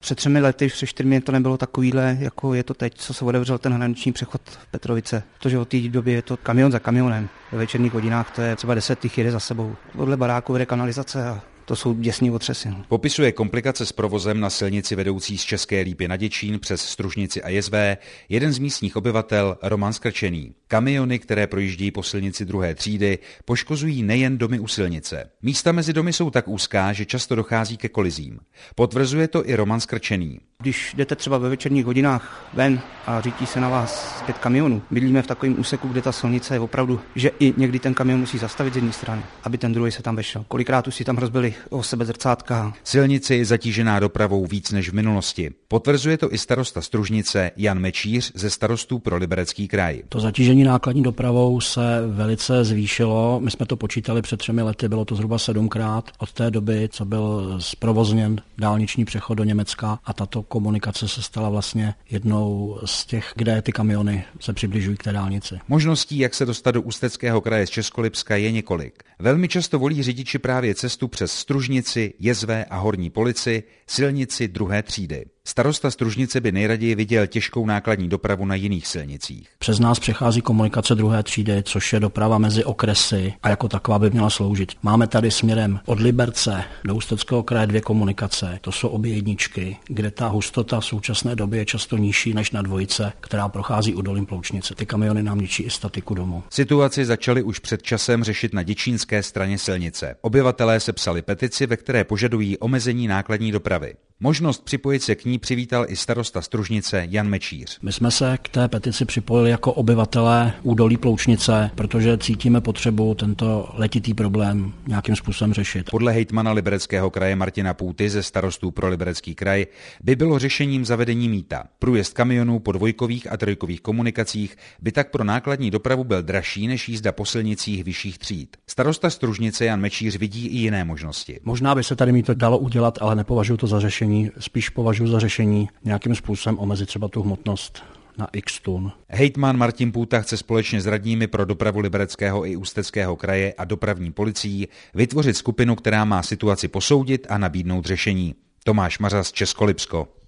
Před 3 lety, před 4 to nebylo takovýhle, jako je to teď, co se otevřel ten hraniční přechod v Petrovice. Protože od té doby je to kamion za kamionem. Ve večerních hodinách to je třeba 10 těch jede za sebou. Podle baráku vede kanalizace a to jsou děsní otřesy. Popisuje komplikace s provozem na silnici vedoucí z České Lípy na Děčín přes Stružnici a Jezvé jeden z místních obyvatel Roman Skrčený. Kamiony, které projíždí po silnici 2. třídy, poškozují nejen domy u silnice. Místa mezi domy jsou tak úzká, že často dochází ke kolizím. Potvrzuje to i Roman Skrčený. Když jdete třeba ve večerních hodinách ven a řítí se na vás 5 kamionů, bydlíme v takovém úseku, kde ta silnice je opravdu, že i někdy ten kamion musí zastavit z jedné strany, aby ten druhý se tam vešel. Kolikrát už si tam rozbili o sebe zrcátka. Silnice je zatížená dopravou víc než v minulosti. Potvrzuje to i starosta Stružnice Jan Mečíř ze Starostů pro Liberecký kraj. To zatížení nákladní dopravou se velice zvýšilo. My jsme to počítali před 3 lety, bylo to zhruba 7krát od té doby, co byl zprovozněn dálniční přechod do Německa a tato komunikace se stala vlastně jednou z těch, kde ty kamiony se přibližují k té dálnici. Možností, jak se dostat do Ústeckého kraje z Českolipska, je několik. Velmi často volí řidiči právě cestu přes Stružnici, Jezvé a Horní Polici, silnici 2. třídy. Starosta Stružnice by nejraději viděl těžkou nákladní dopravu na jiných silnicích. Přes nás přechází komunikace 2. třídy, což je doprava mezi okresy a jako taková by měla sloužit. Máme tady směrem od Liberce do Ústeckého kraje 2 komunikace, to jsou obě jedničky, kde ta hustota v současné době je často nižší než na 2, která prochází údolím Ploučnice. Ty kamiony nám ničí i statiku domu. Situaci začali už před časem řešit na děčínské straně silnice. Obyvatelé sepsali petici, ve které požadují omezení nákladní dopravy. Možnost připojit se k ní přivítal i starosta Stružnice Jan Mečíř. My jsme se k té petici připojili jako obyvatelé údolí Ploučnice, protože cítíme potřebu tento letitý problém nějakým způsobem řešit. Podle hejtmana Libereckého kraje Martina Půty ze Starostů pro Liberecký kraj by bylo řešením zavedení mýta. Průjezd kamionů po 2. a 3. komunikacích by tak pro nákladní dopravu byl dražší než jízda po silnicích vyšších tříd. Starosta Stružnice Jan Mečíř vidí i jiné možnosti. Možná by se tady mýto dalo udělat, ale nepovažuji to za řešení. Spíš považuji za řešení nějakým způsobem omezit třeba tu hmotnost na x tun. Hejtman Martin Půta chce společně s radními pro dopravu Libereckého i Ústeckého kraje a dopravní policií vytvořit skupinu, která má situaci posoudit a nabídnout řešení. Tomáš Mařas, Českolipsko.